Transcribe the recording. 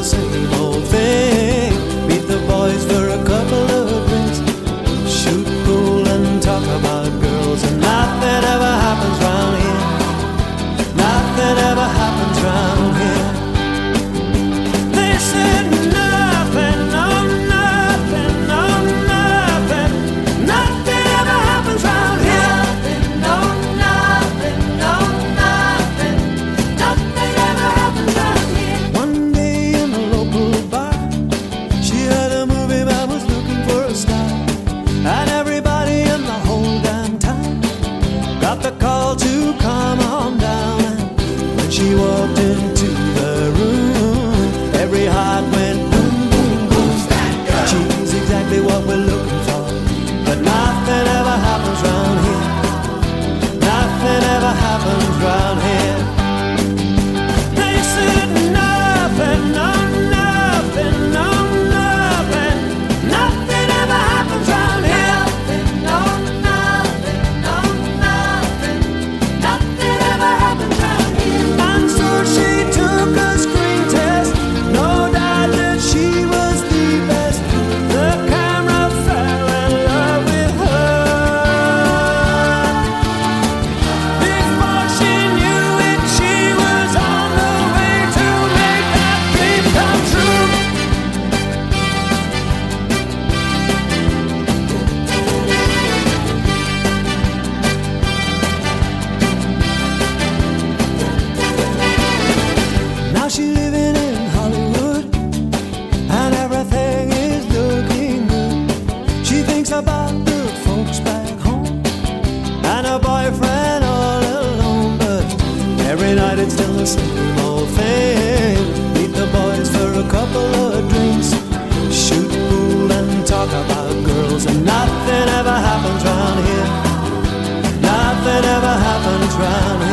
the same old thing. Meet the boys for a couple of drinks, shoot pool and talk about girls, and nothing ever happens round here. Nothing ever happens round here. They said nothing, no nothing, no nothing. Nothing ever happens round here. No, nothing, no, nothing. Nothing ever happens round here. One day in a local bar, she heard a movie man was looking for a star, and everybody in the whole damn town got the call to come on down. And when she walked into the room, every heart went boom, boom, boom. She's exactly what we're looking for, but nothing ever happens round here. Nothing ever happens round here. They said nothing, no nothing, no nothing. Nothing ever happens round here. No, nothing, no, nothing. Nothing ever happens round here. And so she took a screen test, no doubt that she was the best. The camera fell in love with her. Before she knew it, she was on the way to make that dream come true. Now she's living in Hollywood, and everything is looking good. She thinks about the folks back home and her boyfriend all alone, but every night it's still the same old thing. Meet the boys for a couple of drinks, shoot pool and talk about girls, and nothing ever happens round here. Nothing ever happens round here.